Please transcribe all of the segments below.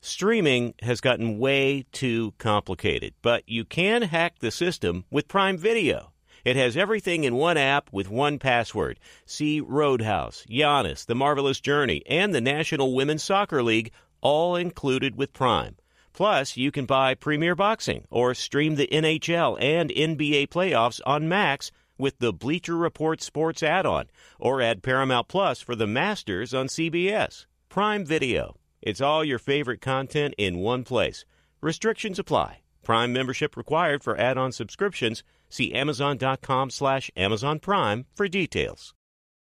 Streaming has gotten way too complicated, but you can hack the system with Prime Video. It has everything in one app with one password. See Roadhouse, Giannis, The Marvelous Journey, and the National Women's Soccer League, all included with Prime. Plus, you can buy Premier Boxing or stream the NHL and NBA playoffs on Max with the Bleacher Report Sports add-on, or add Paramount Plus for the Masters on CBS. Prime Video. It's all your favorite content in one place. Restrictions apply. Prime membership required for add-on subscriptions. See Amazon.com/Amazon Prime for details.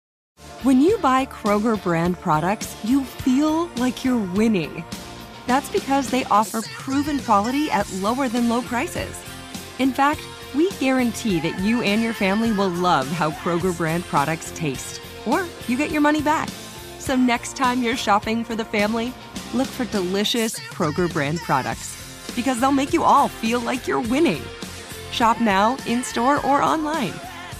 When you buy Kroger brand products, you feel like you're winning. That's because they offer proven quality at lower than low prices. In fact, we guarantee that you and your family will love how Kroger brand products taste, or you get your money back. So next time you're shopping for the family, look for delicious Kroger brand products, because they'll make you all feel like you're winning. Shop now, in-store, or online.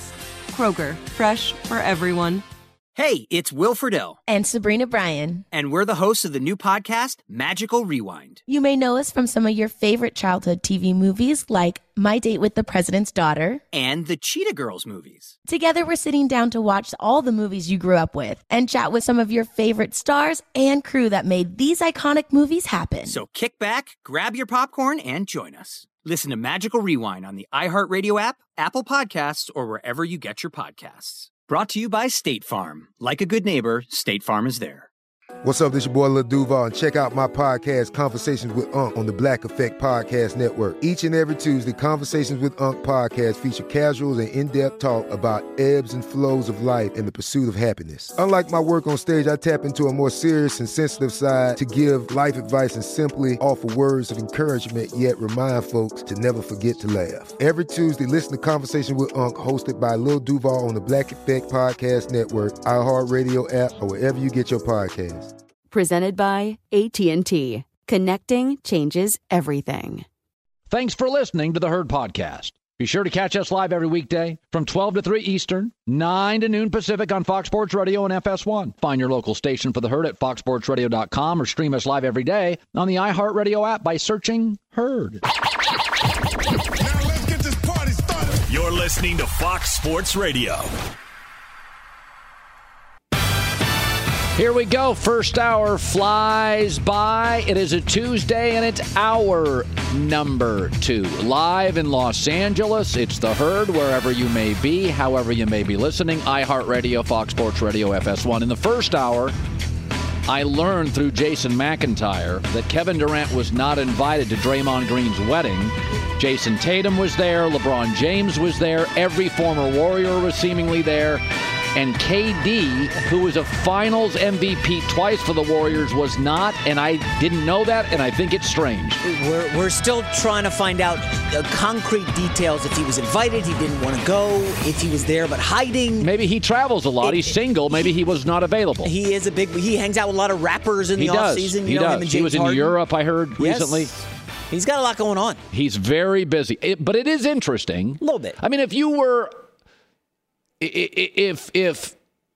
Kroger, fresh for everyone. Hey, it's Will Friedle. And Sabrina Bryan. And we're the hosts of the new podcast, Magical Rewind. You may know us from some of your favorite childhood TV movies like My Date with the President's Daughter. And the Cheetah Girls movies. Together, we're sitting down to watch all the movies you grew up with and chat with some of your favorite stars and crew that made these iconic movies happen. So kick back, grab your popcorn, and join us. Listen to Magical Rewind on the iHeartRadio app, Apple Podcasts, or wherever you get your podcasts. Brought to you by State Farm. Like a good neighbor, State Farm is there. What's up, this your boy Lil Duval, and check out my podcast, Conversations with Unc, on the Black Effect Podcast Network. Each and every Tuesday, Conversations with Unc podcast feature casual and in-depth talk about ebbs and flows of life and the pursuit of happiness. Unlike my work on stage, I tap into a more serious and sensitive side to give life advice and simply offer words of encouragement, yet remind folks to never forget to laugh. Every Tuesday, listen to Conversations with Unc, hosted by Lil Duval on the Black Effect Podcast Network, iHeartRadio app, or wherever you get your podcasts. Presented by AT&T. Connecting changes everything. Thanks for listening to the Herd Podcast. Be sure to catch us live every weekday from 12 to 3 Eastern, 9 to noon Pacific on Fox Sports Radio and FS1. Find your local station for the Herd at foxsportsradio.com or stream us live every day on the iHeartRadio app by searching Herd. Now let's get this party started. You're listening to Fox Sports Radio. Here we go. First hour flies by. It is a Tuesday, and it's hour number 2. Live in Los Angeles, it's the Herd, wherever you may be, however you may be listening. iHeartRadio, Fox Sports Radio, FS1. In the first hour, I learned through Jason McIntyre that Kevin Durant was not invited to Draymond Green's wedding. Jason Tatum was there. LeBron James was there. Every former Warrior was seemingly there. And KD, who was a finals MVP twice for the Warriors, was not, and I didn't know that, and I think it's strange. We're still trying to find out concrete details. If he was invited, he didn't want to go, if he was there but hiding. Maybe he travels a lot. He's single. Maybe he was not available. He hangs out with a lot of rappers in the offseason. He does. He was in Europe, I heard, recently. He's got a lot going on. He's very busy. But it is interesting. A little bit. I mean, if you were... If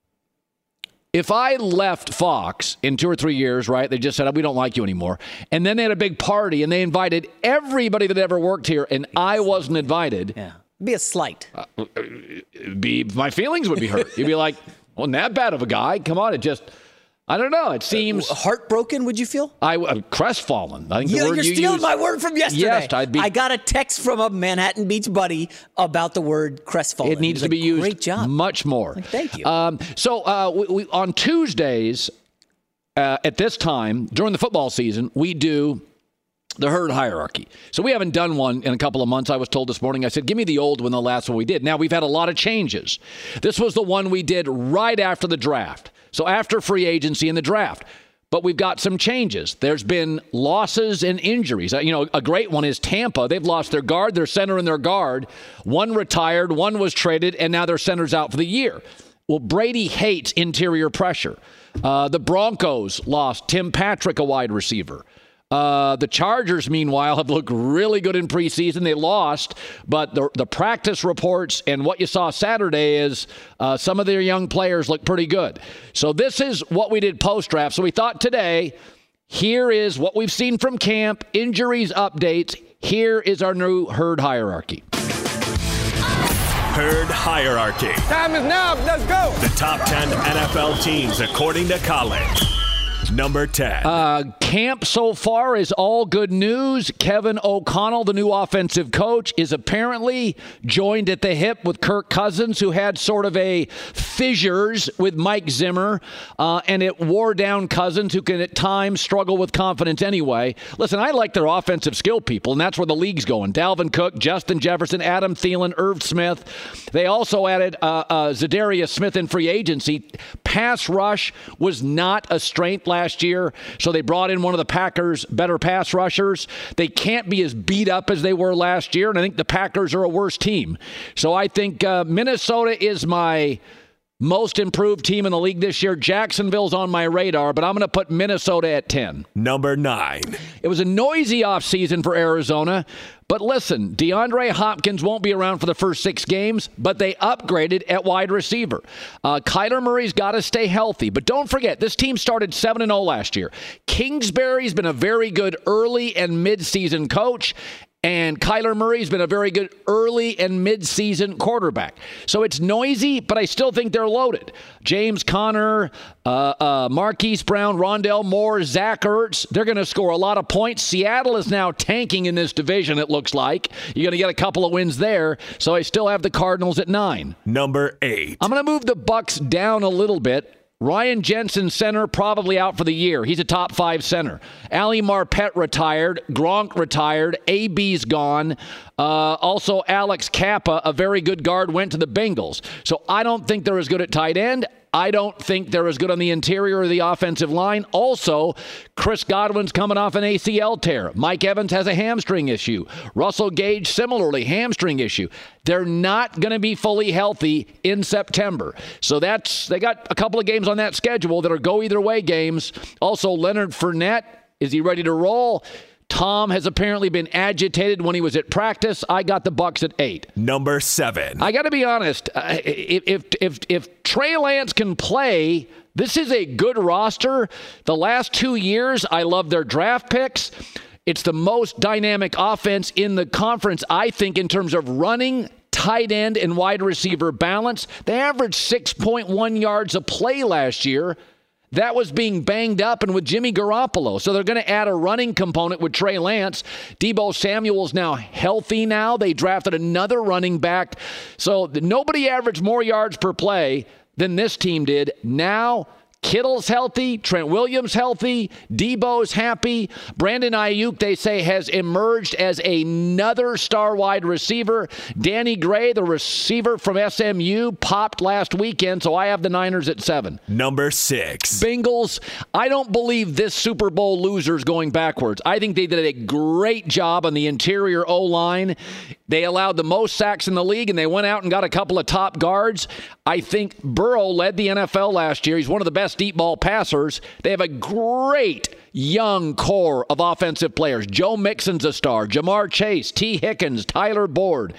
I left Fox in 2 or 3 years, right, they just said, we don't like you anymore. And then they had a big party and they invited everybody that ever worked here and I wasn't invited. Yeah. It'd be a slight. My feelings would be hurt. You'd be like, wasn't that bad of a guy? Come on. I don't know. It seems heartbroken. Would you feel? Crestfallen. I think you're stealing my word from yesterday. Yes, I got a text from a Manhattan Beach buddy about the word crestfallen. It needs to be used great job. Much more. Thank you. We on Tuesdays at this time during the football season, we do the Herd hierarchy. So we haven't done one in a couple of months. I was told this morning, I said, give me the old one, the last one we did. Now, we've had a lot of changes. This was the one we did right after the draft. So after free agency and the draft. But we've got some changes. There's been losses and injuries. A great one is Tampa. They've lost their guard, their center, and their guard. One retired, one was traded, and now their center's out for the year. Well, Brady hates interior pressure. The Broncos lost Tim Patrick, a wide receiver. The Chargers, meanwhile, have looked really good in preseason. They lost, but the practice reports and what you saw Saturday is some of their young players look pretty good. So this is what we did post-draft. So we thought today, Here is what we've seen from camp, injuries, updates. Here is our new herd hierarchy. Herd hierarchy. Time is now. Let's go. The top 10 NFL teams according to College. Number 10. Camp so far is all good news. Kevin O'Connell, the new offensive coach, is apparently joined at the hip with Kirk Cousins, who had sort of a fissures with Mike Zimmer, and it wore down Cousins, who can at times struggle with confidence anyway. Listen, I like their offensive skill people, and that's where the league's going. Dalvin Cook, Justin Jefferson, Adam Thielen, Irv Smith. They also added Zadarius Smith in free agency. Pass rush was not a strength last year, so they brought in one of the Packers' better pass rushers. They can't be as beat up as they were last year, and I think the Packers are a worse team. So I think Minnesota is my most improved team in the league this year. Jacksonville's on my radar, but I'm going to put Minnesota at 10. Number 9. It was a noisy offseason for Arizona, but listen, DeAndre Hopkins won't be around for the first 6 games, but they upgraded at wide receiver. Kyler Murray's got to stay healthy, but don't forget, this team started 7-0 last year. Kingsbury's been a very good early and mid-season coach, and Kyler Murray's been a very good early and mid-season quarterback. So it's noisy, but I still think they're loaded. James Conner, Marquise Brown, Rondell Moore, Zach Ertz, they're going to score a lot of points. Seattle is now tanking in this division, it looks like. You're going to get a couple of wins there. So I still have the Cardinals at 9. Number 8. I'm going to move the Bucs down a little bit. Ryan Jensen, center, probably out for the year. He's a top 5 center. Ali Marpet retired. Gronk retired. AB's gone. Also, Alex Kappa, a very good guard, went to the Bengals. So I don't think they're as good at tight end. I don't think they're as good on the interior of the offensive line. Also, Chris Godwin's coming off an ACL tear. Mike Evans has a hamstring issue. Russell Gage, similarly, hamstring issue. They're not going to be fully healthy in September. So they got a couple of games on that schedule that are go-either-way games. Also, Leonard Fournette, is he ready to roll? Tom has apparently been agitated when he was at practice. I got the Bucs at 8. Number 7. I got to be honest. If Trey Lance can play, this is a good roster. The last 2 years, I love their draft picks. It's the most dynamic offense in the conference, I think, in terms of running, tight end, and wide receiver balance. They averaged 6.1 yards a play last year. That was being banged up and with Jimmy Garoppolo. So they're going to add a running component with Trey Lance. Deebo Samuel's now healthy now. They drafted another running back. So nobody averaged more yards per play than this team did. Now Kittle's healthy, Trent Williams healthy, Debo's happy. Brandon Ayuk, they say, has emerged as another star wide receiver. Danny Gray, the receiver from SMU, popped last weekend, so I have the Niners at 7. Number 6. Bengals, I don't believe this Super Bowl loser's going backwards. I think they did a great job on the interior O-line. They allowed the most sacks in the league, and they went out and got a couple of top guards. I think Burrow led the NFL last year. He's one of the best deep ball passers. They have a great young core of offensive players. Joe Mixon's a star. Jamar Chase, T. Hickens, Tyler Boyd.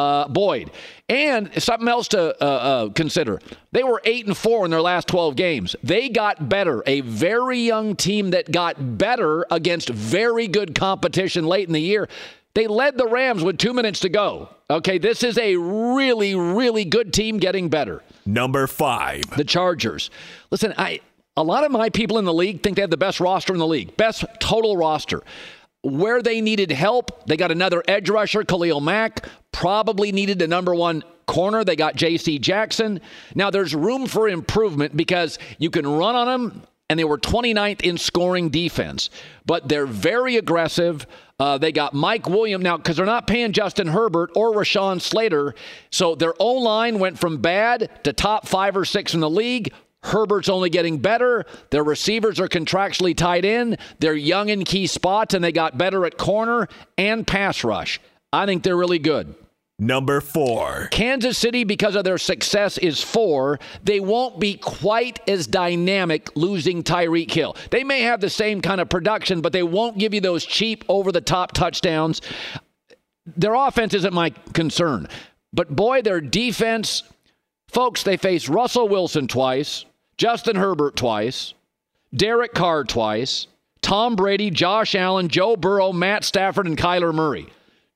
And something else to consider. They were 8-4 in their last 12 games. They got better. A very young team that got better against very good competition late in the year. They led the Rams with 2 minutes to go. Okay, this is a really, really good team getting better. Number 5. The Chargers. Listen, a lot of my people in the league think they have the best roster in the league. Best total roster. Where they needed help, they got another edge rusher, Khalil Mack. Probably needed a number 1 corner. They got J.C. Jackson. Now, there's room for improvement because you can run on them, and they were 29th in scoring defense. But they're very aggressive. They got Mike Williams now because they're not paying Justin Herbert or Rashawn Slater. So their O-line went from bad to top 5 or 6 in the league. Herbert's only getting better. Their receivers are contractually tied in. They're young in key spots, and they got better at corner and pass rush. I think they're really good. Number 4. Kansas City, because of their success, is 4. They won't be quite as dynamic losing Tyreek Hill. They may have the same kind of production, but they won't give you those cheap, over-the-top touchdowns. Their offense isn't my concern. But, boy, their defense, folks, they face Russell Wilson twice, Justin Herbert twice, Derek Carr twice, Tom Brady, Josh Allen, Joe Burrow, Matt Stafford, and Kyler Murray.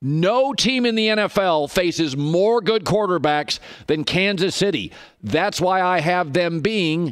No team in the NFL faces more good quarterbacks than Kansas City. That's why I have them being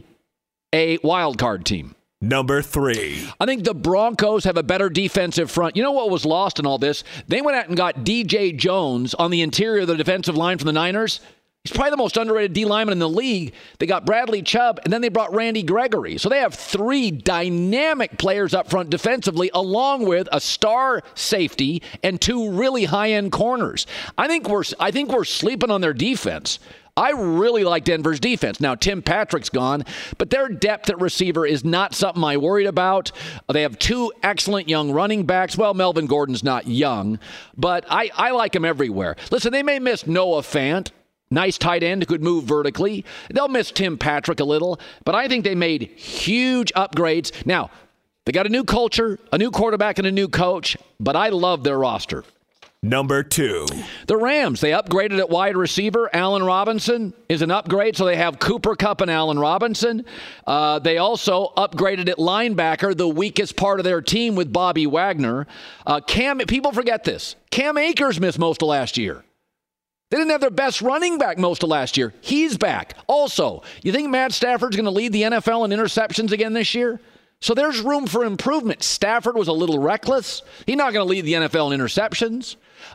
a wild card team. Number 3. I think the Broncos have a better defensive front. You know what was lost in all this? They went out and got DJ Jones on the interior of the defensive line from the Niners. He's probably the most underrated D lineman in the league. They got Bradley Chubb, and then they brought Randy Gregory. So they have 3 dynamic players up front defensively, along with a star safety and 2 really high-end corners. I think we're sleeping on their defense. I really like Denver's defense. Now, Tim Patrick's gone, but their depth at receiver is not something I worried about. They have 2 excellent young running backs. Well, Melvin Gordon's not young, but I like him everywhere. Listen, they may miss Noah Fant. Nice tight end who could move vertically. They'll miss Tim Patrick a little, but I think they made huge upgrades. Now, they got a new culture, a new quarterback, and a new coach, but I love their roster. Number 2. The Rams, they upgraded at wide receiver. Allen Robinson is an upgrade, so they have Cooper Kupp and Allen Robinson. They also upgraded at linebacker, the weakest part of their team, with Bobby Wagner. People forget this. Cam Akers missed most of last year. They didn't have their best running back most of last year. He's back. Also, you think Matt Stafford's going to lead the NFL in interceptions again this year? So there's room for improvement. Stafford was a little reckless. He's not going to lead the NFL in interceptions.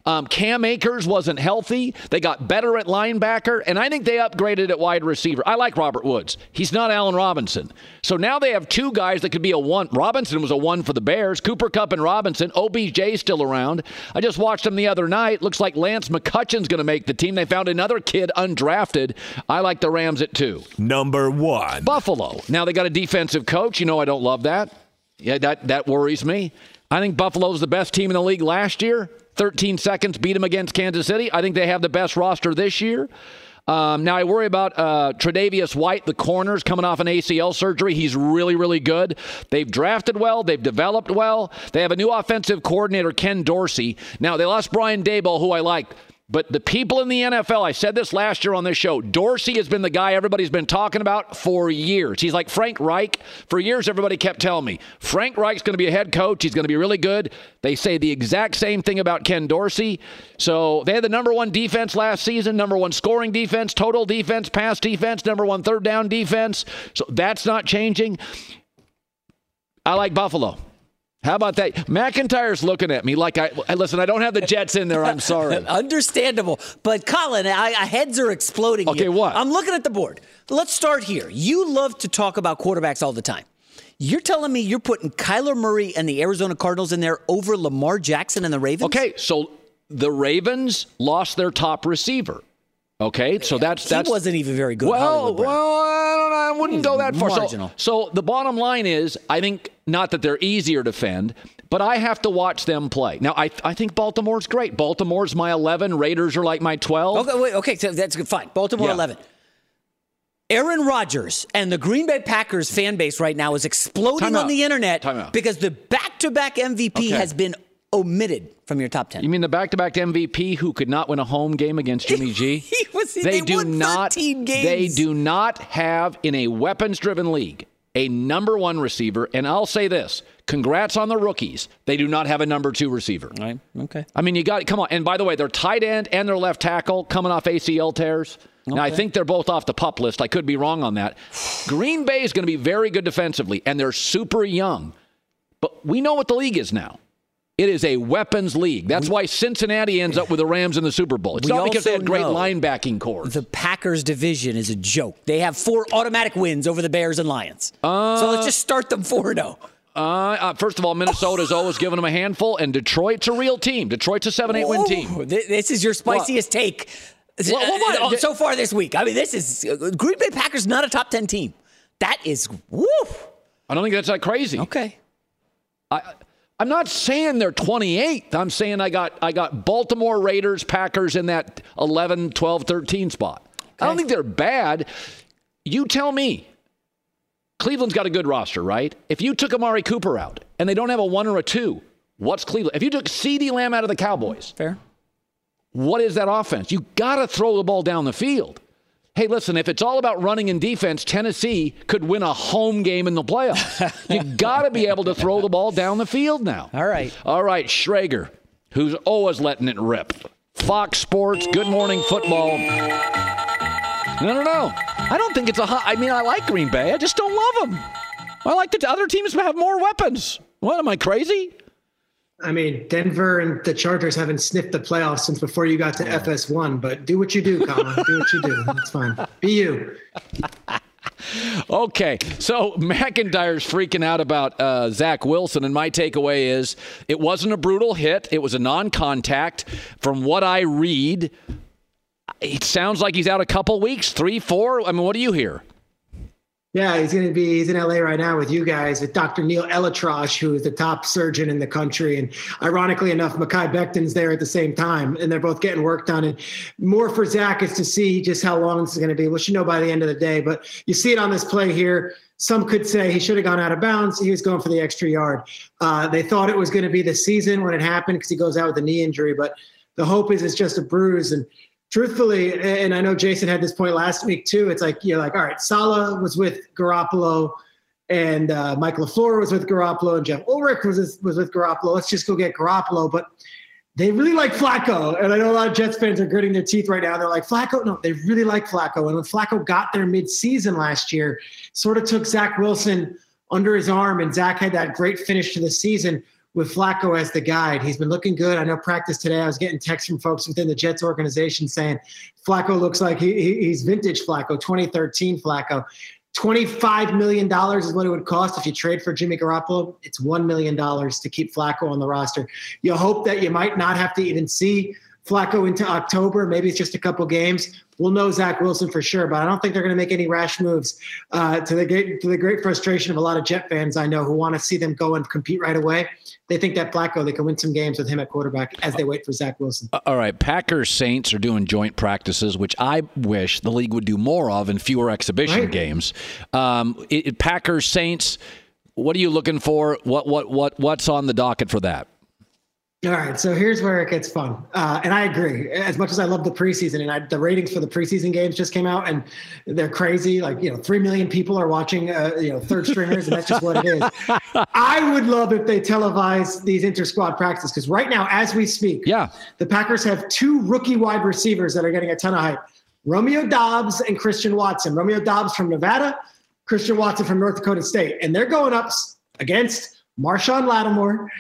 Cam Akers wasn't healthy. They got better at linebacker, and I think they upgraded at wide receiver. I like Robert Woods. He's not Allen Robinson. So now they have 2 guys that could be a 1. Robinson was a 1 for the Bears. Cooper Kupp and Robinson. OBJ's still around. I just watched him the other night. Looks like Lance McCutcheon's going to make the team. They found another kid undrafted. I like the Rams at 2. Number 1. Buffalo. Now they got a defensive coach. You know I don't love that. Yeah, that worries me. I think Buffalo's the best team in the league last year. 13 seconds, beat them against Kansas City. I think they have the best roster this year. Now, I worry about Tre'Davious White, the corners, coming off an ACL surgery. He's really, really good. They've drafted well. They've developed well. They have a new offensive coordinator, Ken Dorsey. Now, they lost Brian Daboll, who I like. But the people in the NFL, I said this last year on this show, Dorsey has been the guy everybody's been talking about for years. He's like Frank Reich. For years, everybody kept telling me, Frank Reich's going to be a head coach. He's going to be really good. They say the exact same thing about Ken Dorsey. So they had the number 1 defense last season, number 1 scoring defense, total defense, pass defense, number 1 third down defense. So that's not changing. I like Buffalo. How about that? McIntyre's looking at me like listen, I don't have the Jets in there. I'm sorry. Understandable. But, Colin, heads are exploding here. Okay, what? I'm looking at the board. Let's start here. You love to talk about quarterbacks all the time. You're telling me you're putting Kyler Murray and the Arizona Cardinals in there over Lamar Jackson and the Ravens? Okay, so the Ravens lost their top receiver. Okay, so that's he wasn't even very good. Well, I wouldn't go that far. Marginal. So the bottom line is, I think not that they're easier to defend, but I have to watch them play. Now, I think Baltimore's great. Baltimore's my 11. Raiders are like my 12. Okay, so that's good. Fine. Baltimore 11. Aaron Rodgers and the Green Bay Packers fan base right now is exploding on the internet because the back-to-back MVP has been omitted from your top 10. You mean the back-to-back MVP who could not win a home game against Jimmy G? They won 13 games. They do not have, in a weapons-driven league, a number 1 receiver. And I'll say this. Congrats on the rookies. They do not have a number 2 receiver. Right. Okay. I mean, come on. And by the way, their tight end and their left tackle coming off ACL tears. Okay. Now, I think they're both off the PUP list. I could be wrong on that. Green Bay is going to be very good defensively, and they're super young. But we know what the league is now. It is a weapons league. That's why Cincinnati ends up with the Rams in the Super Bowl. It's not because they had great linebacking core. The Packers division is a joke. They have 4 automatic wins over the Bears and Lions. So let's just start them 4-0. First of all, Minnesota's always given them a handful, and Detroit's a real team. Detroit's a 7-8 win team. This is your spiciest take so far this week. I mean, this is Green Bay Packers not a top 10 team. That is woof. I don't think that's that crazy. Okay. I'm not saying they're 28th. I'm saying I got Baltimore Raiders, Packers in that 11, 12, 13 spot. Okay. I don't think they're bad. You tell me. Cleveland's got a good roster, right? If you took Amari Cooper out and they don't have a 1 or a 2, what's Cleveland? If you took CeeDee Lamb out of the Cowboys, fair. What is that offense? You got to throw the ball down the field. Hey, listen, if it's all about running and defense, Tennessee could win a home game in the playoffs. You got to be able to throw the ball down the field now. All right, Schrager, who's always letting it rip. Fox Sports, Good Morning Football. No. I don't think it's I like Green Bay. I just don't love them. I like the other teams have more weapons. What, am I crazy? I mean, Denver and the Chargers haven't sniffed the playoffs since before you got to FS1, but do what you do, Colin. Do what you do. That's fine. Be you. Okay, so McIntyre's freaking out about Zach Wilson, and my takeaway is it wasn't a brutal hit. It was a non-contact. From what I read, it sounds like he's out a couple weeks, 3, 4. I mean, what do you hear? Yeah, he's in LA right now with you guys, with Dr. Neil Elatrosh, who is the top surgeon in the country. And ironically enough, Mekhi Becton's there at the same time, and they're both getting work done. And more for Zach is to see just how long this is going to be. We'll know by the end of the day, but you see it on this play here. Some could say he should have gone out of bounds. He was going for the extra yard. They thought it was going to be the season when it happened because he goes out with a knee injury, but the hope is it's just a bruise. And truthfully, and I know Jason had this point last week too, it's like, you're like, all right, Saleh was with Garoppolo and Mike LaFleur was with Garoppolo and Jeff Ulrich was with Garoppolo. Let's just go get Garoppolo. But they really like Flacco. And I know a lot of Jets fans are gritting their teeth right now. They're like, Flacco? No, they really like Flacco. And when Flacco got there mid-season last year, sort of took Zach Wilson under his arm, and Zach had that great finish to the season with Flacco as the guide. He's been looking good. I know practice today, I was getting texts from folks within the Jets organization saying Flacco looks like he's vintage Flacco, 2013 Flacco. $25 million is what it would cost if you trade for Jimmy Garoppolo. It's $1 million to keep Flacco on the roster. You hope that you might not have to even see Flacco into October. Maybe it's just a couple games. We'll know Zach Wilson for sure, but I don't think they're going to make any rash moves to the great frustration of a lot of Jet fans I know who want to see them go and compete right away. They think that Flacco, they can win some games with him at quarterback as they wait for Zach Wilson. All right, Packers Saints are doing joint practices, which I wish the league would do more of and fewer exhibition games. Packers Saints, what are you looking for? What's on the docket for that? All right, so here's where it gets fun. And I agree. As much as I love the preseason, and the ratings for the preseason games just came out, and they're crazy. Like, 3 million people are watching, third stringers, and that's just what it is. I would love if they televise these inter-squad practices, because right now, as we speak, the Packers have 2 rookie wide receivers that are getting a ton of hype. Romeo Doubs and Christian Watson. Romeo Doubs from Nevada, Christian Watson from North Dakota State. And they're going up against Marshawn Lattimore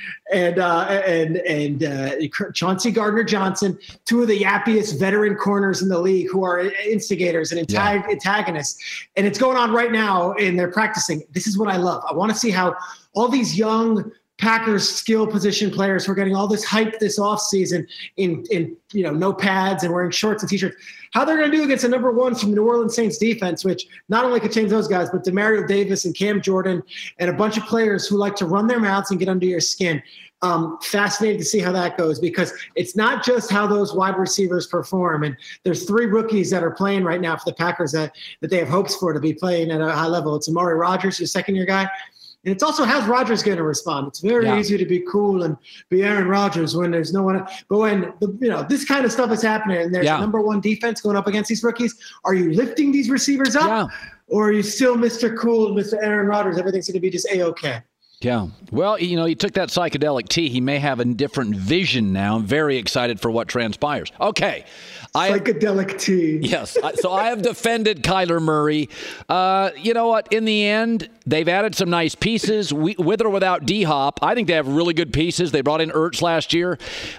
and Chauncey Gardner-Johnson, 2 of the yappiest veteran corners in the league who are instigators and antagonists. And it's going on right now, and they're practicing. This is what I love. I want to see how all these young Packers skill position players who are getting all this hype this offseason in no pads and wearing shorts and T-shirts, how they're going to do against the number 1 from the New Orleans Saints defense, which not only could change those guys, but Demario Davis and Cam Jordan and a bunch of players who like to run their mouths and get under your skin. Fascinated to see how that goes, because it's not just how those wide receivers perform. And there's 3 rookies that are playing right now for the Packers that they have hopes for to be playing at a high level. It's Amari Rodgers, your second-year guy. And it's also how's Rodgers going to respond. It's very easy to be cool and be Aaron Rodgers when there's no one. But when this kind of stuff is happening and there's a number 1 defense going up against these rookies, are you lifting these receivers up, or are you still Mr. Cool, Mr. Aaron Rodgers? Everything's going to be just A-okay. Yeah. Well, he took that psychedelic tea. He may have a different vision now. I'm very excited for what transpires. Okay. Psychedelic tea. Yes. So I have defended Kyler Murray. You know what? In the end, they've added some nice pieces. With or without D-Hop, I think they have really good pieces. They brought in Ertz last year.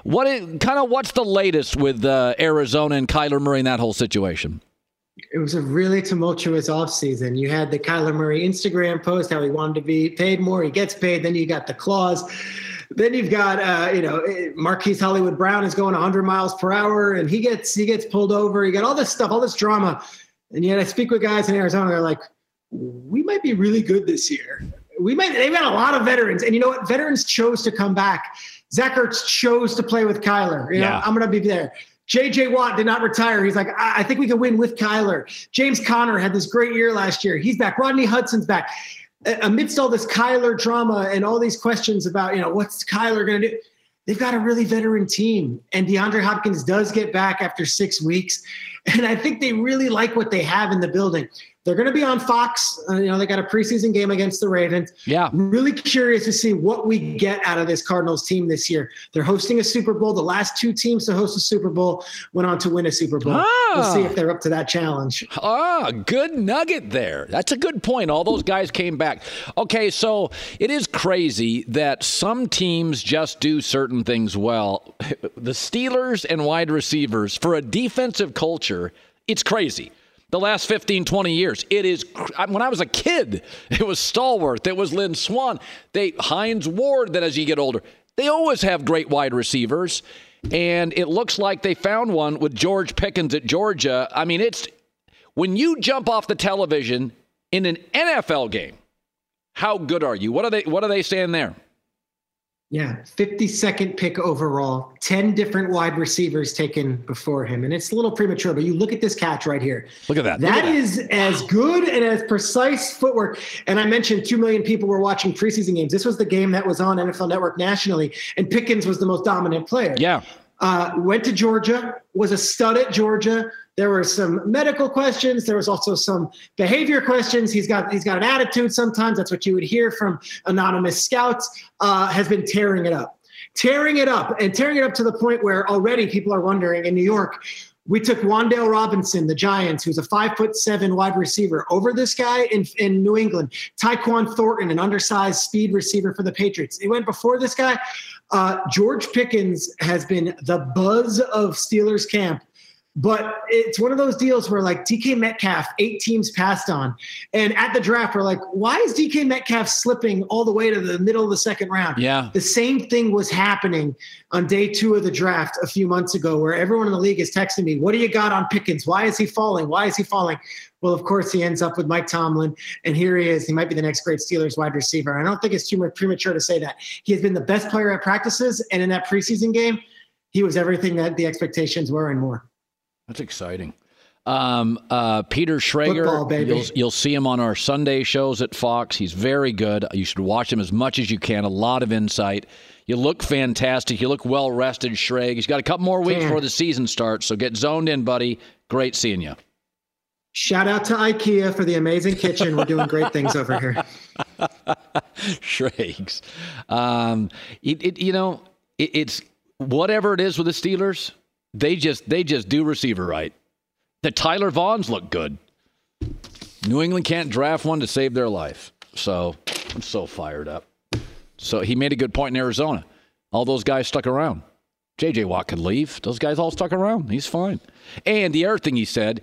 What's the latest with Arizona and Kyler Murray in that whole situation? It was a really tumultuous offseason. You had the Kyler Murray Instagram post, how he wanted to be paid more. He gets paid. Then you got the clause. Then you've got, Marquise Hollywood Brown is going 100 miles per hour, and he gets pulled over. You got all this stuff, all this drama. And yet I speak with guys in Arizona. They're like, we might be really good this year. They've got a lot of veterans. And you know what? Veterans chose to come back. Zach Ertz chose to play with Kyler. I'm going to be there. J.J. Watt did not retire. He's like, I think we can win with Kyler. James Conner had this great year last year. He's back. Rodney Hudson's back. Amidst all this Kyler drama and all these questions about, what's Kyler going to do? they've got a really veteran team. And DeAndre Hopkins does get back after 6 weeks. And I think they really like what they have in the building. They're going to be on Fox. They got a preseason game against the Ravens. Yeah. I'm really curious to see what we get out of this Cardinals team this year. They're hosting a Super Bowl. The last 2 teams to host a Super Bowl went on to win a Super Bowl. We'll see if they're up to that challenge. Good nugget there. That's a good point. All those guys came back. Okay, so it is crazy that some teams just do certain things well. The Steelers and wide receivers, for a defensive culture, it's crazy. The last 15, 20 years, it is. When I was a kid, it was Stallworth, it was Lynn Swann, Hines Ward. That as you get older, they always have great wide receivers, and it looks like they found one with George Pickens at Georgia. I mean, it's when you jump off the television in an NFL game. How good are you? What are they saying there? Yeah, 52nd pick overall, 10 different wide receivers taken before him. And it's a little premature, but you look at this catch right here. Look at that. That is as good and as precise footwork. And I mentioned 2 million people were watching preseason games. This was the game that was on NFL Network nationally, and Pickens was the most dominant player. Yeah. Went to Georgia, was a stud at Georgia. There were some medical questions. There was also some behavior questions. He's got an attitude sometimes. That's what you would hear from anonymous scouts. Has been tearing it up to the point where already people are wondering in New York, we took Wan'Dale Robinson, the Giants, who's a 5'7" wide receiver, over this guy in New England. Tyquan Thornton, an undersized speed receiver for the Patriots. He went before this guy. George Pickens has been the buzz of Steelers camp. But it's one of those deals where, like, DK Metcalf, 8 teams passed on. And at the draft, we're like, why is DK Metcalf slipping all the way to the middle of the second round? Yeah. The same thing was happening on day 2 of the draft a few months ago, where everyone in the league is texting me, what do you got on Pickens? Why is he falling? Well, of course, he ends up with Mike Tomlin, and here he is. He might be the next great Steelers wide receiver. I don't think it's too much premature to say that. He has been the best player at practices, and in that preseason game, he was everything that the expectations were and more. That's exciting. Peter Schrager, Football, you'll see him on our Sunday shows at Fox. He's very good. You should watch him as much as you can. A lot of insight. You look fantastic. You look well-rested, Schrag. He's got a couple more weeks before the season starts, so get zoned in, buddy. Great seeing you. Shout out to IKEA for the amazing kitchen. We're doing great things over here. Schrags. It's whatever it is with the Steelers, they just do receiver right. The Tyler Vaughns look good. New England can't draft one to save their life. So I'm so fired up. So he made a good point in Arizona. All those guys stuck around. J.J. Watt could leave. Those guys all stuck around. He's fine. And the other thing he said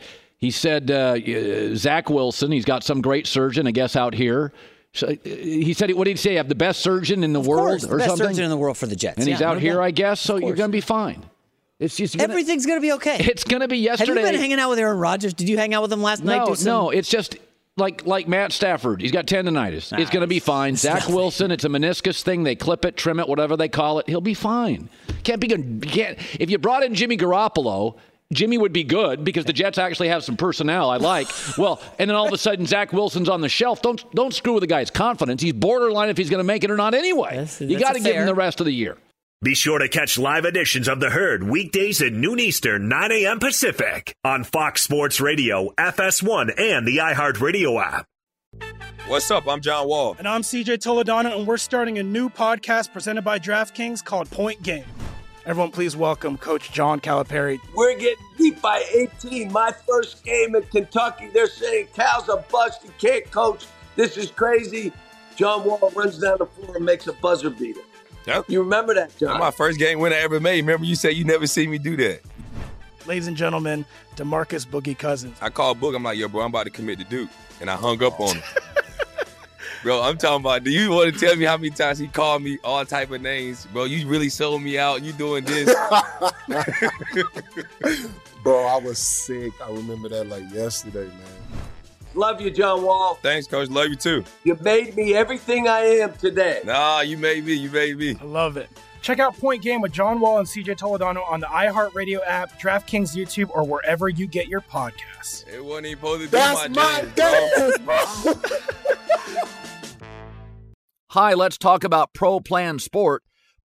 Zach Wilson, he's got some great surgeon, I guess, out here. So he said, what did he say? Have the best surgeon in the world or something? The best surgeon in the world for the Jets. And he's out here, I guess, so you're going to be fine. Everything's going to be okay. It's going to be yesterday. Have you been hanging out with Aaron Rodgers? Did you hang out with him last night? No, it's just like Matt Stafford. He's got tendinitis. It's going to be fine. Zach Wilson, it's a meniscus thing. They clip it, trim it, whatever they call it. He'll be fine. If you brought in Jimmy Garoppolo, Jimmy would be good because the Jets actually have some personnel I like. Well, and then all of a sudden Zach Wilson's on the shelf. Don't screw with the guy's confidence. He's borderline if he's going to make it or not anyway. You got to give him the rest of the year. Be sure to catch live editions of The Herd weekdays at noon Eastern, 9 a.m. Pacific on Fox Sports Radio, FS1, and the iHeartRadio app. What's up? I'm John Wall. And I'm CJ Toledano, and we're starting a new podcast presented by DraftKings called Point Game. Everyone, please welcome Coach John Calipari. We're getting beat by 18. My first game in Kentucky, they're saying Cal's a bust. He can't coach. This is crazy. John Wall runs down the floor and makes a buzzer beater. Yep. You remember that, John? That's my first game winner I ever made. Remember you said you never seen me do that. Ladies and gentlemen, DeMarcus Boogie Cousins. I called Boog. I'm like, yo, bro, I'm about to commit to Duke. And I hung up on him. Bro, I'm talking about, do you want to tell me how many times he called me all type of names? Bro, you really sold me out. You doing this. Bro, I was sick. I remember that like yesterday, man. Love you, John Wall. Thanks, Coach. Love you, too. You made me everything I am today. Nah, you made me. I love it. Check out Point Game with John Wall and CJ Toledano on the iHeartRadio app, DraftKings YouTube, or wherever you get your podcasts. It wasn't even supposed to be my Hi, let's talk about Pro Plan Sport.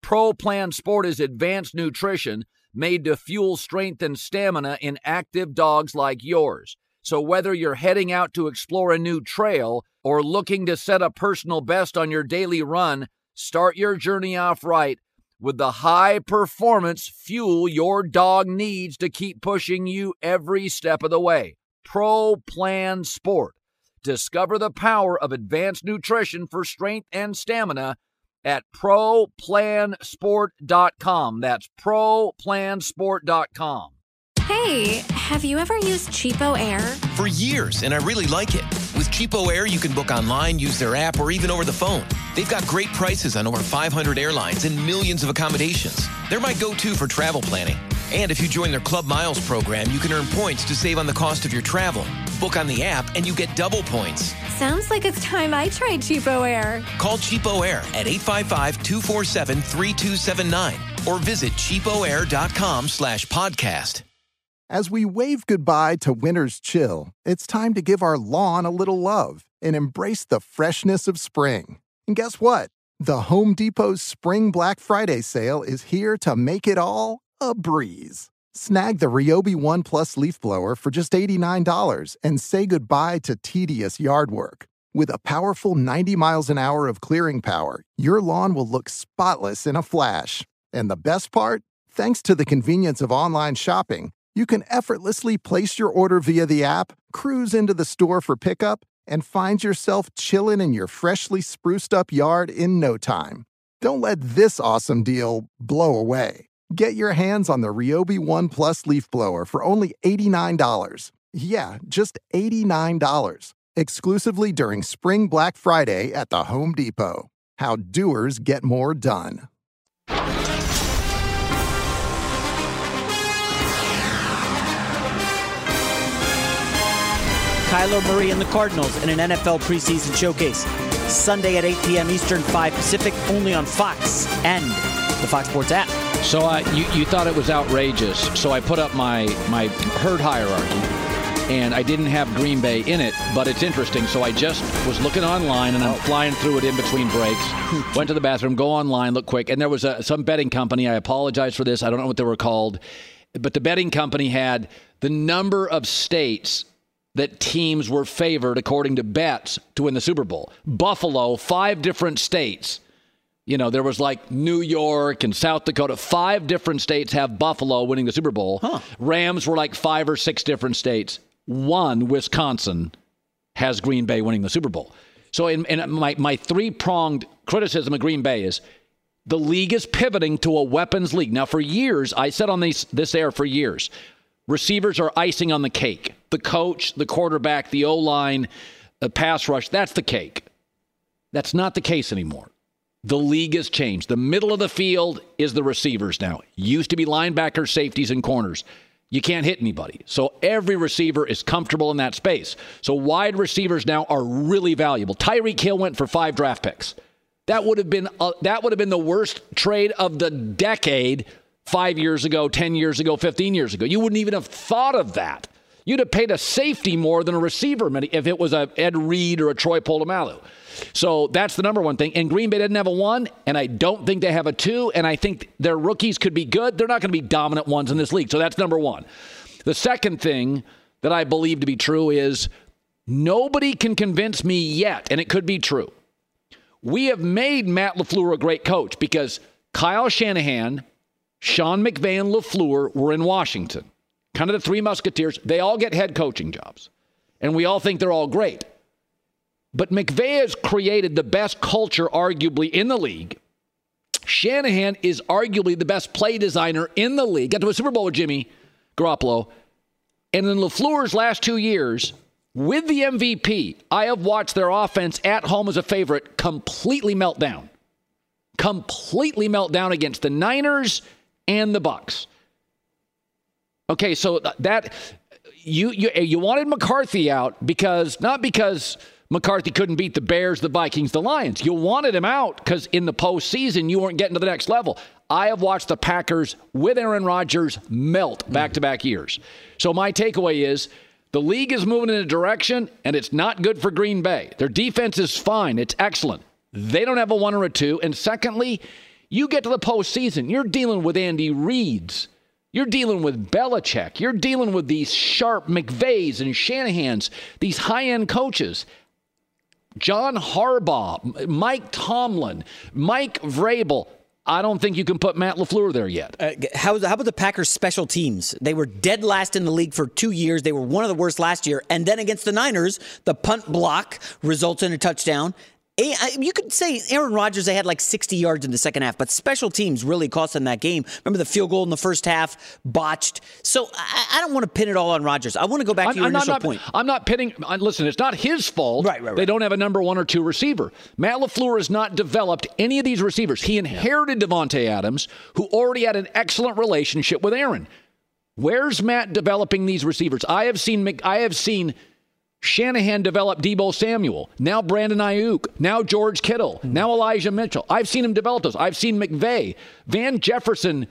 Pro Plan Sport is advanced nutrition made to fuel strength and stamina in active dogs like yours. So whether you're heading out to explore a new trail or looking to set a personal best on your daily run, start your journey off right with the high-performance fuel your dog needs to keep pushing you every step of the way. Pro Plan Sport. Discover the power of advanced nutrition for strength and stamina at ProPlansport.com. That's ProPlansport.com. Hey, have you ever used Cheapo Air? For years, and I really like it. With Cheapo Air, you can book online, use their app, or even over the phone. They've got great prices on over 500 airlines and millions of accommodations. They're my go-to for travel planning. And if you join their Club Miles program, you can earn points to save on the cost of your travel. Book on the app, and you get double points. Sounds like it's time I tried Cheapo Air. Call Cheapo Air at 855-247-3279 or visit cheapoair.com/podcast. As we wave goodbye to winter's chill, it's time to give our lawn a little love and embrace the freshness of spring. And guess what? The Home Depot's Spring Black Friday sale is here to make it all a breeze. Snag the Ryobi One Plus leaf blower for just $89 and say goodbye to tedious yard work. With a powerful 90 miles an hour of clearing power, your lawn will look spotless in a flash. And the best part? Thanks to the convenience of online shopping, you can effortlessly place your order via the app, cruise into the store for pickup, and find yourself chilling in your freshly spruced up yard in no time. Don't let this awesome deal blow away. Get your hands on the Ryobi One Plus leaf blower for only $89. Yeah, just $89. Exclusively during Spring Black Friday at the Home Depot. How doers get more done. Kyler Murray and the Cardinals in an NFL preseason showcase. Sunday at 8 p.m. Eastern, 5 Pacific, only on Fox and the Fox Sports app. So you thought it was outrageous, so I put up my herd hierarchy, and I didn't have Green Bay in it, but it's interesting. So I just was looking online, and I'm flying through it in between breaks. Went to the bathroom, go online, look quick, and there was some betting company. I apologize for this. I don't know what they were called, but the betting company had the number of states that teams were favored according to bets to win the Super Bowl. Buffalo, 5 different states. You know, there was like New York and South Dakota. 5 different states have Buffalo winning the Super Bowl. Rams were like 5 or 6 different states. 1, Wisconsin, has Green Bay winning the Super Bowl. So in my 3-pronged criticism of Green Bay is the league is pivoting to a weapons league. Now, for years, I said on this air for years, receivers are icing on the cake. The coach, the quarterback, the O-line, the pass rush, that's the cake. That's not the case anymore. The league has changed. The middle of the field is the receivers now. Used to be linebackers, safeties, and corners. You can't hit anybody. So every receiver is comfortable in that space. So wide receivers now are really valuable. Tyreek Hill went for 5 draft picks. That would have been the worst trade of the decade 5 years ago, 10 years ago, 15 years ago. You wouldn't even have thought of that. You'd have paid a safety more than a receiver if it was a Ed Reed or a Troy Polamalu. So that's the number one thing. And Green Bay didn't have a 1, and I don't think they have a 2, and I think their rookies could be good. They're not going to be dominant ones in this league. So that's number 1. The second thing that I believe to be true is nobody can convince me yet, and it could be true. We have made Matt LaFleur a great coach because Kyle Shanahan, Sean McVay, and LaFleur were in Washington. Kind of the 3 musketeers. They all get head coaching jobs. And we all think they're all great. But McVay has created the best culture, arguably, in the league. Shanahan is arguably the best play designer in the league. Got to a Super Bowl with Jimmy Garoppolo. And in LaFleur's last 2 years, with the MVP, I have watched their offense at home as a favorite completely melt down. Completely melt down against the Niners and the Bucs. Okay, so that you wanted McCarthy out not because McCarthy couldn't beat the Bears, the Vikings, the Lions. You wanted him out because in the postseason you weren't getting to the next level. I have watched the Packers with Aaron Rodgers melt back-to-back years. So my takeaway is the league is moving in a direction, and it's not good for Green Bay. Their defense is fine. It's excellent. They don't have a 1 or a 2. And secondly, You get to the postseason, you're dealing with Andy Reids. You're dealing with Belichick. You're dealing with these sharp McVays and Shanahans, these high-end coaches. John Harbaugh, Mike Tomlin, Mike Vrabel. I don't think you can put Matt LaFleur there yet. How about the Packers' special teams? They were dead last in the league for 2 years. They were one of the worst last year. And then against the Niners, the punt block results in a touchdown. You could say Aaron Rodgers, they had like 60 yards in the second half, but special teams really cost them that game. Remember the field goal in the first half, botched. So I don't want to pin it all on Rodgers. I want to go back to your initial point. I'm not pinning. Listen, it's not his fault. Right. They don't have a number 1 or 2 receiver. Matt LaFleur has not developed any of these receivers. He inherited Devontae Adams, who already had an excellent relationship with Aaron. Where's Matt developing these receivers? I have seen Shanahan developed Deebo Samuel, now Brandon Ayuk, now George Kittle, now Elijah Mitchell. I've seen him develop those. I've seen McVay, Van Jefferson,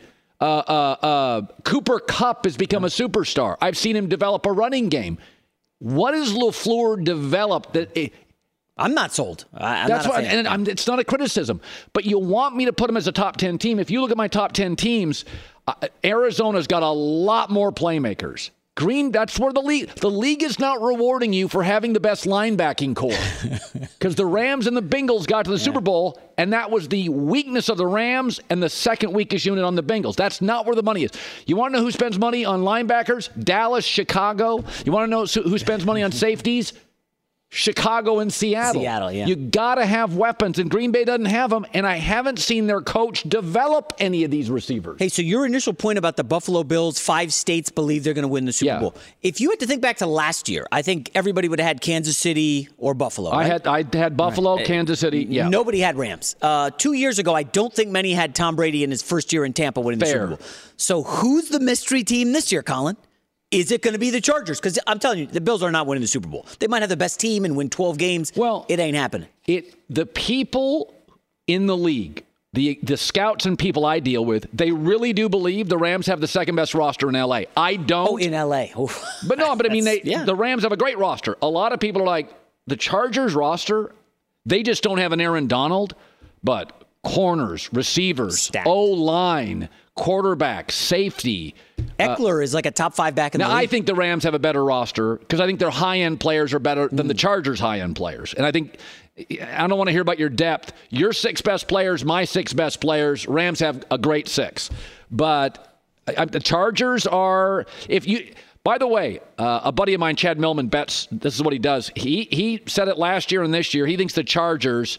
Cooper Kupp has become a superstar. I've seen him develop a running game. What has LaFleur developed that? I'm not sold. That's why, and it's not a criticism, but you want me to put him as a top 10 team. If you look at my top 10 teams, Arizona's got a lot more playmakers. That's where the league is not rewarding you for having the best linebacking core. Because the Rams and the Bengals got to the Super Bowl, and that was the weakness of the Rams and the second weakest unit on the Bengals. That's not where the money is. You want to know who spends money on linebackers? Dallas, Chicago. You want to know who spends money on safeties? Chicago and Seattle. You got to have weapons, and Green Bay doesn't have them, and I haven't seen their coach develop any of these receivers. Hey, so your initial point about the Buffalo Bills, 5 states believe they're going to win the Super Bowl. If you had to think back to last year, I think everybody would have had Kansas City or Buffalo. Right? I had Buffalo, Kansas City. Yeah. Nobody had Rams. 2 years ago, I don't think many had Tom Brady in his first year in Tampa winning the Super Bowl. So who's the mystery team this year, Colin? Is it going to be the Chargers? Because I'm telling you, the Bills are not winning the Super Bowl. They might have the best team and win 12 games. Well, it ain't happening. The people in the league, the scouts and people I deal with, they really do believe the Rams have the second best roster in L.A. I don't. Oh, in L.A. Oh. But I mean, the Rams have a great roster. A lot of people are like, the Chargers roster, they just don't have an Aaron Donald, but corners, receivers, O-line, quarterback, safety. Eckler is like a top 5 back in the league. I think the Rams have a better roster because I think their high-end players are better than the Chargers' high-end players. And I don't want to hear about your depth. Your 6 best players, my 6 best players. Rams have a great 6. But the Chargers are, by the way, a buddy of mine, Chad Millman, bets, this is what he does. He said it last year and this year. He thinks the Chargers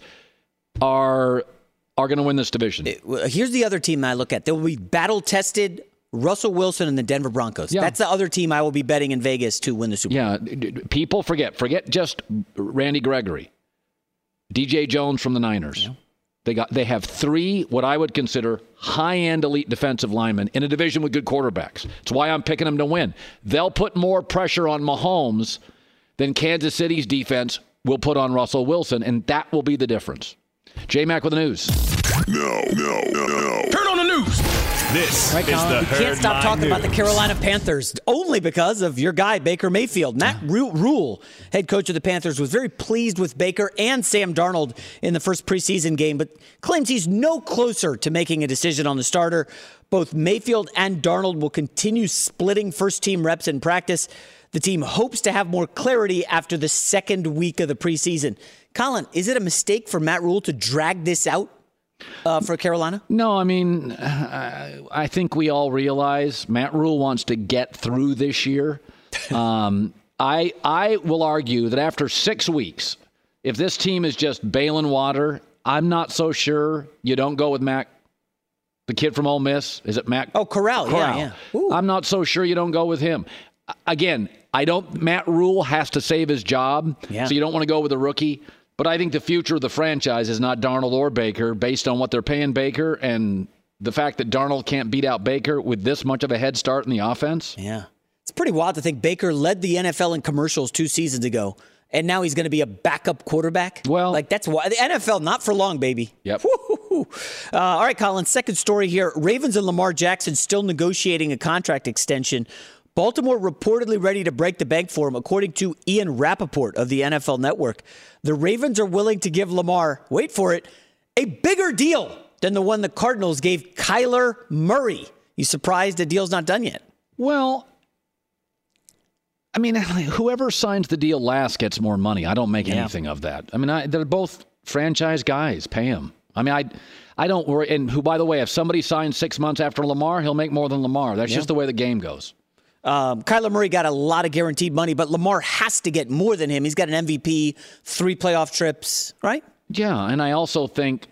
are going to win this division. Here's the other team I look at. They will be battle-tested, Russell Wilson and the Denver Broncos. Yeah. That's the other team I will be betting in Vegas to win the Super Bowl. Yeah, people forget just Randy Gregory, DJ Jones from the Niners. Yeah. They have 3 what I would consider high-end elite defensive linemen in a division with good quarterbacks. That's why I'm picking them to win. They'll put more pressure on Mahomes than Kansas City's defense will put on Russell Wilson, and that will be the difference. J-Mac with the news. No. Turn on the news. This right, is Colin, the you can't stop talking about the Carolina Panthers only because of your guy, Baker Mayfield. Matt Rule, head coach of the Panthers, was very pleased with Baker and Sam Darnold in the first preseason game, but claims he's no closer to making a decision on the starter. Both Mayfield and Darnold will continue splitting first-team reps in practice. The team hopes to have more clarity after the second week of the preseason. Colin, is it a mistake for Matt Rule to drag this out for Carolina? No, I mean, I think we all realize Matt Rule wants to get through this year. I will argue that after 6 weeks, if this team is just bailing water, I'm not so sure you don't go with Mac. The kid from Ole Miss, is it Mac? Oh, Corral. Yeah. I'm not so sure you don't go with him. Again, Matt Rule has to save his job, so you don't want to go with a rookie. But I think the future of the franchise is not Darnold or Baker based on what they're paying Baker and the fact that Darnold can't beat out Baker with this much of a head start in the offense. Yeah. It's pretty wild to think Baker led the NFL in commercials 2 seasons ago, and now he's going to be a backup quarterback. Well, that's why the NFL, not for long, baby. Yep. All right, Colin, second story here. Ravens and Lamar Jackson still negotiating a contract extension. Baltimore reportedly ready to break the bank for him, according to Ian Rappaport of the NFL Network. The Ravens are willing to give Lamar, wait for it, a bigger deal than the one the Cardinals gave Kyler Murray. You surprised the deal's not done yet? Well, I mean, whoever signs the deal last gets more money. I don't make anything of that. I mean, they're both franchise guys. Pay them. I mean, I don't worry. And who, by the way, if somebody signs 6 months after Lamar, he'll make more than Lamar. That's just the way the game goes. Kyler Murray got a lot of guaranteed money, but Lamar has to get more than him. He's got an MVP, 3 playoff trips, right? Yeah, and I also think,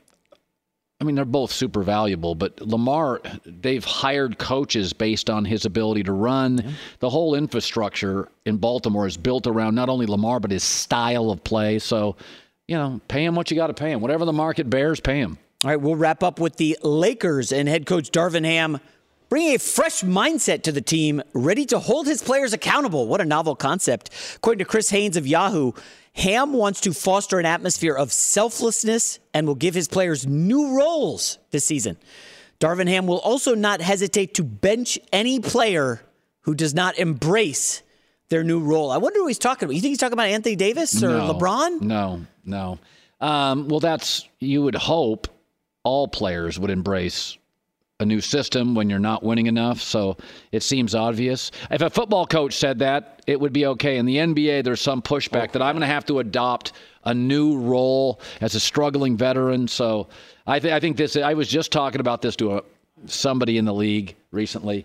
I mean, they're both super valuable, but Lamar, they've hired coaches based on his ability to run. Yeah. The whole infrastructure in Baltimore is built around not only Lamar, but his style of play. So, pay him what you got to pay him. Whatever the market bears, pay him. All right, we'll wrap up with the Lakers and head coach Darvin Ham bringing a fresh mindset to the team, ready to hold his players accountable. What a novel concept. According to Chris Haynes of Yahoo, Ham wants to foster an atmosphere of selflessness and will give his players new roles this season. Darvin Ham will also not hesitate to bench any player who does not embrace their new role. I wonder who he's talking about. You think he's talking about Anthony Davis or LeBron? No. Well, you would hope all players would embrace a new system when you're not winning enough, so it seems obvious. If a football coach said that, it would be okay. In the NBA, there's some pushback that I'm going to have to adopt a new role as a struggling veteran. So I think this. I was just talking about this to somebody in the league recently.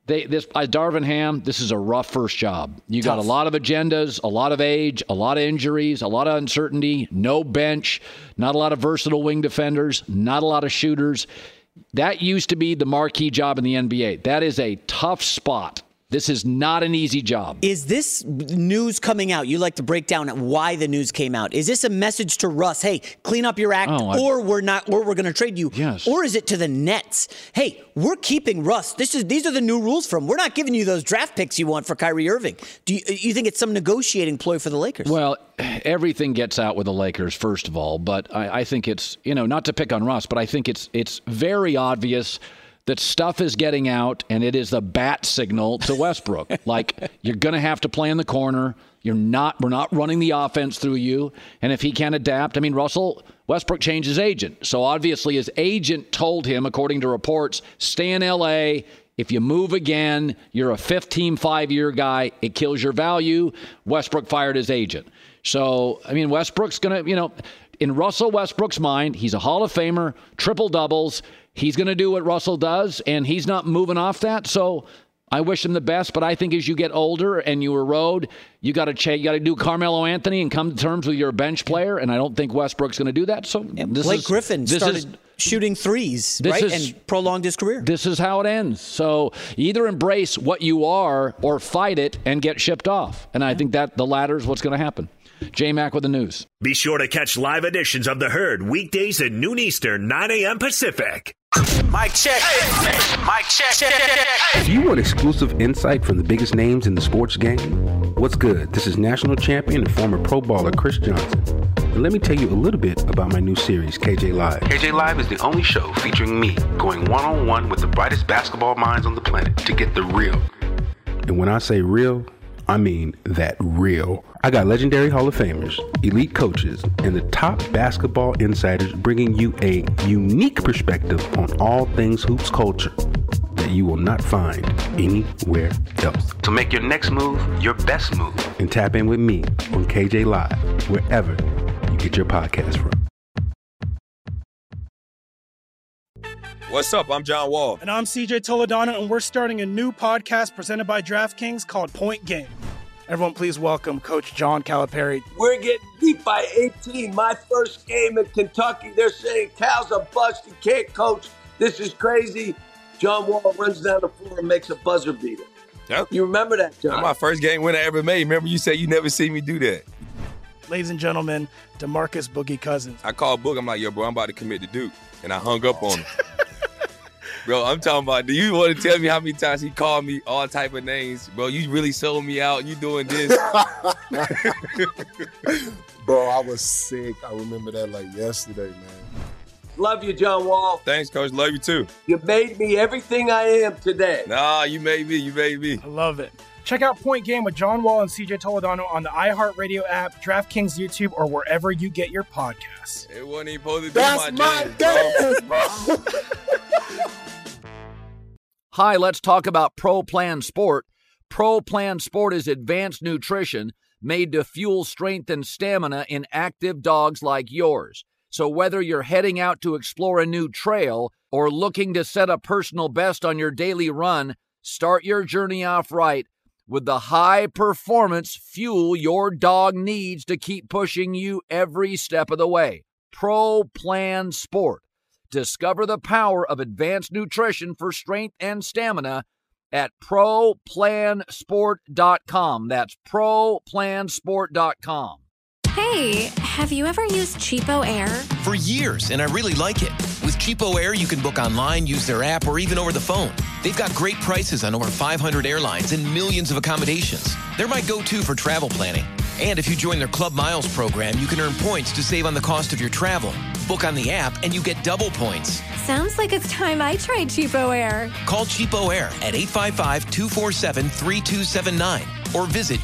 Darvin Ham, this is a rough first job. You got a lot of agendas, a lot of age, a lot of injuries, a lot of uncertainty, no bench, not a lot of versatile wing defenders, not a lot of shooters. That used to be the marquee job in the NBA. That is a tough spot. This is not an easy job. Is this news coming out? You like to break down why the news came out. Is this a message to Russ? Hey, clean up your act, or we're going to trade you. Yes. Or is it to the Nets? Hey, we're keeping Russ. These are the new rules from. We're not giving you those draft picks you want for Kyrie Irving. Do you think it's some negotiating ploy for the Lakers? Well, everything gets out with the Lakers, first of all. But I think it's, not to pick on Russ, but I think it's very obvious that stuff is getting out, and it is the bat signal to Westbrook. Like, you're going to have to play in the corner. We're not running the offense through you. And if he can't adapt, I mean, Westbrook changed his agent. So obviously his agent told him, according to reports, stay in L.A. If you move again, you're a fifth-team, 5-year guy. It kills your value. Westbrook fired his agent. So, I mean, Westbrook's going to, in Russell Westbrook's mind, he's a Hall of Famer, triple doubles. He's going to do what Russell does, and he's not moving off that. So I wish him the best, but I think as you get older and you erode, you got to do Carmelo Anthony and come to terms with your bench player, and I don't think Westbrook's going to do that. So Blake Griffin started shooting threes, right, and prolonged his career. This is how it ends. So either embrace what you are or fight it and get shipped off. And I think that the latter is what's going to happen. J-Mac with the news. Be sure to catch live editions of The Herd weekdays at noon Eastern, 9 a.m. Pacific. Mic check. Mic check. Do you want exclusive insight from the biggest names in the sports game? What's good? This is national champion and former pro baller Chris Johnson. And let me tell you a little bit about my new series, KJ Live. KJ Live is the only show featuring me going one-on-one with the brightest basketball minds on the planet to get the real. And when I say real, I mean that real. I got legendary Hall of Famers, elite coaches, and the top basketball insiders bringing you a unique perspective on all things hoops culture that you will not find anywhere else. So make your next move your best move and tap in with me on KJ Live, wherever you get your podcast from. What's up? I'm John Wall. And I'm CJ Toledano, and we're starting a new podcast presented by DraftKings called Point Game. Everyone, please welcome Coach John Calipari. We're getting beat by 18. My first game in Kentucky. They're saying Cal's a bust. He can't coach. This is crazy. John Wall runs down the floor and makes a buzzer beater. Yep. You remember that, John? That's my first game winner I ever made. Remember you said you never see me do that. Ladies and gentlemen, DeMarcus Boogie Cousins. I called Boog. I'm like, yo, bro, I'm about to commit to Duke. And I hung up on him. Bro, I'm talking about, do you want to tell me how many times he called me all type of names? Bro, you really sold me out. You doing this. Bro, I was sick. I remember that like yesterday, man. Love you, John Wall. Thanks, Coach. Love you, too. You made me everything I am today. Nah, you made me. You made me. I love it. Check out Point Game with John Wall and CJ Toledano on the iHeartRadio app, DraftKings YouTube, or wherever you get your podcasts. It wasn't even supposed to be That's my dance, bro. Hi, let's talk about Pro Plan Sport. Pro Plan Sport is advanced nutrition made to fuel strength and stamina in active dogs like yours. So whether you're heading out to explore a new trail or looking to set a personal best on your daily run, start your journey off right with the high-performance fuel your dog needs to keep pushing you every step of the way. Pro Plan Sport. Discover the power of advanced nutrition for strength and stamina at ProPlansport.com. That's ProPlansport.com. Hey, have you ever used Cheapo Air? For years, and I really like it. With Cheapo Air, you can book online, use their app, or even over the phone. They've got great prices on over 500 airlines and millions of accommodations. They're my go-to for travel planning. And if you join their Club Miles program, you can earn points to save on the cost of your travel. Book on the app, and you get double points. Sounds like it's time I tried Cheapo Air. Call Cheapo Air at 855-247-3279 or visit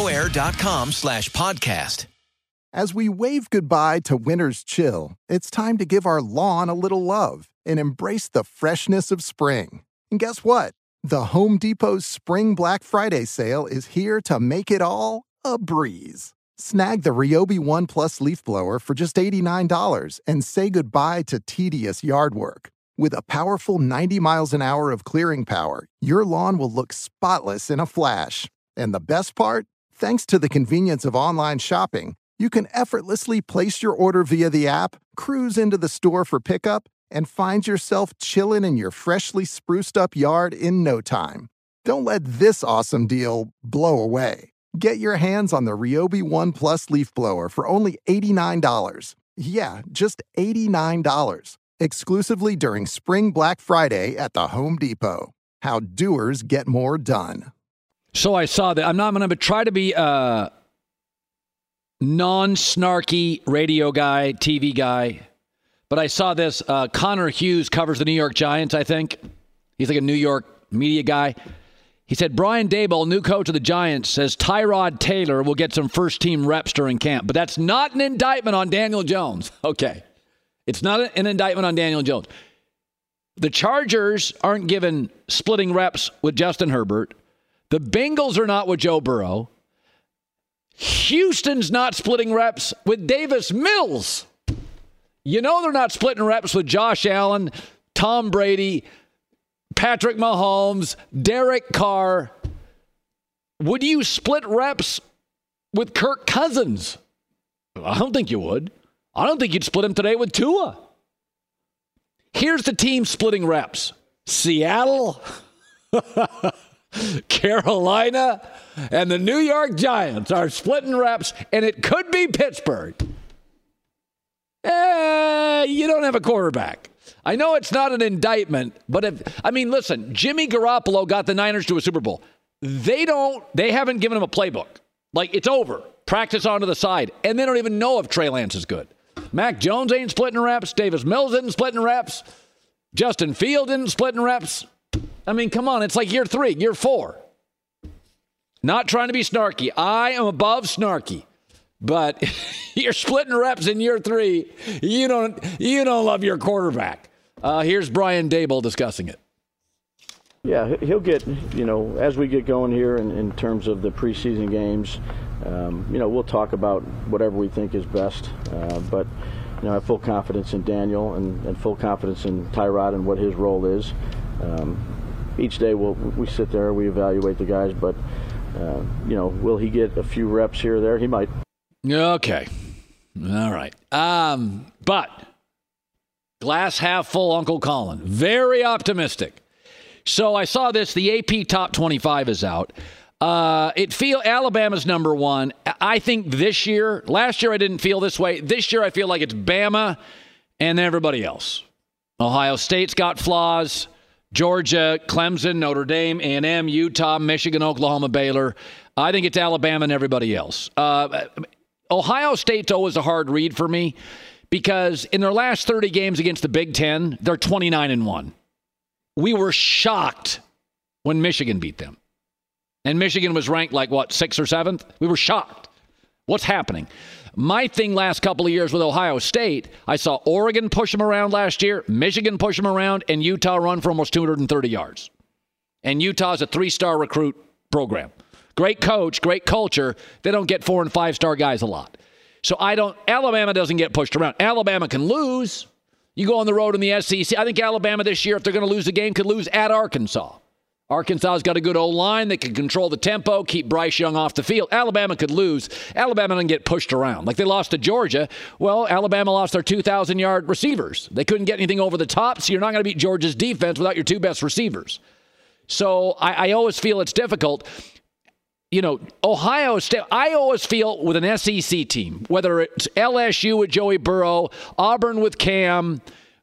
cheapoair.com/podcast. As we wave goodbye to winter's chill, it's time to give our lawn a little love and embrace the freshness of spring. And guess what? The Home Depot's Spring Black Friday sale is here to make it all a breeze. Snag the Ryobi One Plus leaf blower for just $89 and say goodbye to tedious yard work. With a powerful 90 miles an hour of clearing power, your lawn will look spotless in a flash. And the best part? Thanks to the convenience of online shopping, you can effortlessly place your order via the app, cruise into the store for pickup, and find yourself chilling in your freshly spruced up yard in no time. Don't let this awesome deal blow away. Get your hands on the Ryobi One Plus leaf blower for only $89. Yeah, just $89. Exclusively during Spring Black Friday at the Home Depot. How doers get more done. So I saw that. I'm going to try to be a non-snarky radio guy, TV guy. But I saw this. Connor Hughes covers the New York Giants, I think. He's like a New York media guy. He said, Brian Daboll, new coach of the Giants, says Tyrod Taylor will get some first-team reps during camp. But that's not an indictment on Daniel Jones. Okay. It's not an indictment on Daniel Jones. The Chargers aren't given splitting reps with Justin Herbert. The Bengals are not with Joe Burrow. Houston's not splitting reps with Davis Mills. You know they're not splitting reps with Josh Allen, Tom Brady, Patrick Mahomes, Derek Carr. Would you split reps with Kirk Cousins? I don't think you would. I don't think you'd split him today with Tua. Here's the team splitting reps. Seattle, Carolina, and the New York Giants are splitting reps, and it could be Pittsburgh. You don't have a quarterback. I know it's not an indictment, but listen, Jimmy Garoppolo got the Niners to a Super Bowl. They haven't given him a playbook. Like, it's over. Practice onto the side. And they don't even know if Trey Lance is good. Mac Jones ain't splitting reps. Davis Mills isn't splitting reps. Justin Fields isn't splitting reps. I mean, come on. It's like year 3, year 4. Not trying to be snarky. I am above snarky. But you're splitting reps in year 3. You don't love your quarterback. Here's Brian Daboll discussing it. Yeah, he'll get, as we get going here in terms of the preseason games, we'll talk about whatever we think is best. But, I have full confidence in Daniel and full confidence in Tyrod and what his role is. Each day we sit there, we evaluate the guys, but, will he get a few reps here or there? He might. Okay. All right. But glass half full, Uncle Colin. Very optimistic. So I saw this. The AP Top 25 is out. Alabama's number 1. I think this year, last year I didn't feel this way. This year I feel like it's Bama and everybody else. Ohio State's got flaws. Georgia, Clemson, Notre Dame, A&M, Utah, Michigan, Oklahoma, Baylor. I think it's Alabama and everybody else. Ohio State's always a hard read for me because in their last 30 games against the Big Ten, they're 29-1. We were shocked when Michigan beat them. And Michigan was ranked like, 6th or 7th? We were shocked. What's happening? My thing last couple of years with Ohio State, I saw Oregon push them around last year, Michigan push them around, and Utah run for almost 230 yards. And Utah's a 3-star recruit program. Great coach, great culture. They don't get 4- and 5-star guys a lot. So Alabama doesn't get pushed around. Alabama can lose. You go on the road in the SEC. I think Alabama this year, if they're going to lose the game, could lose at Arkansas. Arkansas's got a good O-line. They can control the tempo, keep Bryce Young off the field. Alabama could lose. Alabama doesn't get pushed around. Like they lost to Georgia. Well, Alabama lost their 2,000-yard receivers. They couldn't get anything over the top, so you're not going to beat Georgia's defense without your 2 best receivers. So I always feel it's difficult. Ohio State, I always feel with an SEC team, whether it's LSU with Joey Burrow, Auburn with Cam,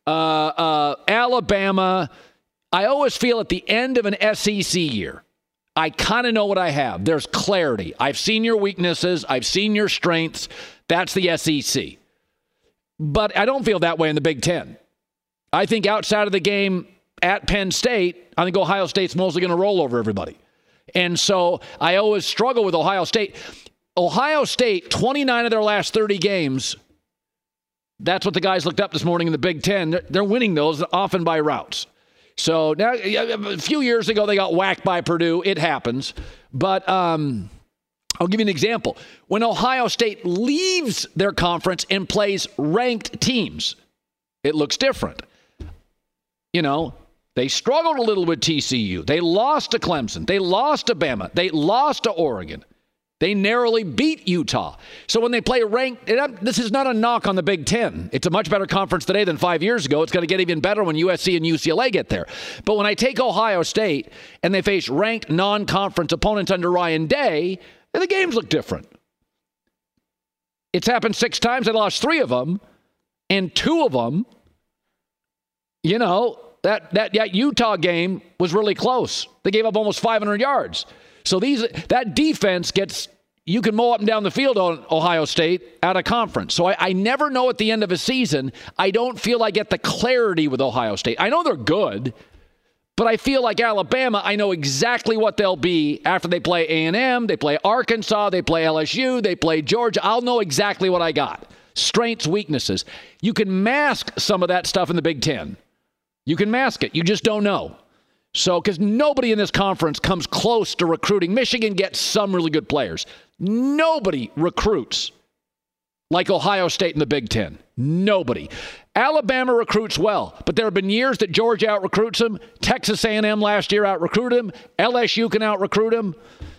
Alabama, I always feel at the end of an SEC year, I kind of know what I have. There's clarity. I've seen your weaknesses. I've seen your strengths. That's the SEC. But I don't feel that way in the Big Ten. I think outside of the game at Penn State, I think Ohio State's mostly going to roll over everybody. And so I always struggle with Ohio State. Ohio State, 29 of their last 30 games, that's what the guys looked up this morning in the Big Ten. They're winning those often by routes. So now, a few years ago, they got whacked by Purdue. It happens. But I'll give you an example. When Ohio State leaves their conference and plays ranked teams, it looks different. They struggled a little with TCU. They lost to Clemson. They lost to Bama. They lost to Oregon. They narrowly beat Utah. So when they play ranked, this is not a knock on the Big Ten. It's a much better conference today than 5 years ago. It's going to get even better when USC and UCLA get there. But when I take Ohio State and they face ranked non-conference opponents under Ryan Day, the games look different. It's happened 6 times. They lost 3 of them. And 2 of them, that Utah game was really close. They gave up almost 500 yards. So that defense you can mow up and down the field on Ohio State out of conference. So I never know at the end of a season. I don't feel I get the clarity with Ohio State. I know they're good, but I feel like Alabama, I know exactly what they'll be after they play A&M, they play Arkansas, they play LSU, they play Georgia. I'll know exactly what I got. Strengths, weaknesses. You can mask some of that stuff in the Big Ten. You can mask it. You just don't know. So, because nobody in this conference comes close to recruiting. Michigan gets some really good players. Nobody recruits like Ohio State in the Big Ten. Nobody. Alabama recruits well, but there have been years that Georgia out-recruits them. Texas A&M last year out-recruited them. LSU can out-recruit them.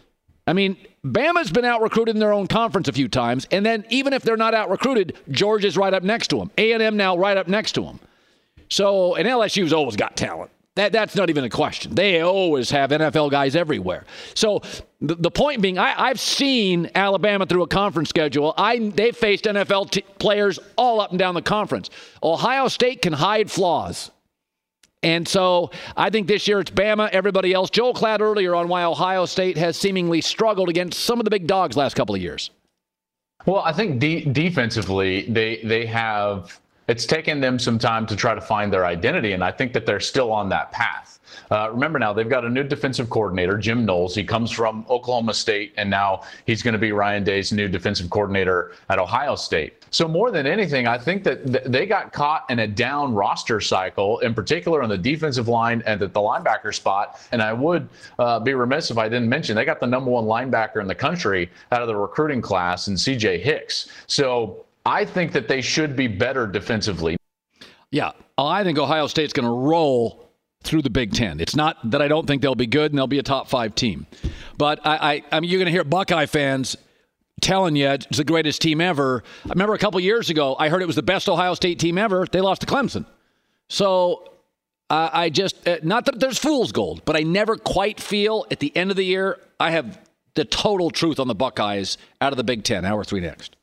I mean, Bama's been out-recruited in their own conference a few times, and then even if they're not out-recruited, Georgia's right up next to them. A&M now right up next to them. So, and LSU's always got talent. That's not even a question. They always have NFL guys everywhere. So the point being, I've seen Alabama through a conference schedule. They've faced NFL players all up and down the conference. Ohio State can hide flaws. And so I think this year it's Bama, everybody else. Joel Klatt earlier on why Ohio State has seemingly struggled against some of the big dogs last couple of years. Well, I think defensively, they have... It's taken them some time to try to find their identity, and I think that they're still on that path. Remember now, they've got a new defensive coordinator, Jim Knowles. He comes from Oklahoma State, and now he's going to be Ryan Day's new defensive coordinator at Ohio State. So more than anything, I think that they got caught in a down roster cycle, in particular on the defensive line and at the linebacker spot. And I would be remiss if I didn't mention they got the number 1 linebacker in the country out of the recruiting class in C.J. Hicks. So I think that they should be better defensively. Yeah, I think Ohio State's going to roll through the Big Ten. It's not that I don't think they'll be good and they'll be a top 5 team. But I mean, you're going to hear Buckeye fans telling you it's the greatest team ever. I remember a couple years ago, I heard it was the best Ohio State team ever. They lost to Clemson. So I just, not that there's fool's gold, but I never quite feel at the end of the year I have the total truth on the Buckeyes out of the Big Ten. Hour 3 next.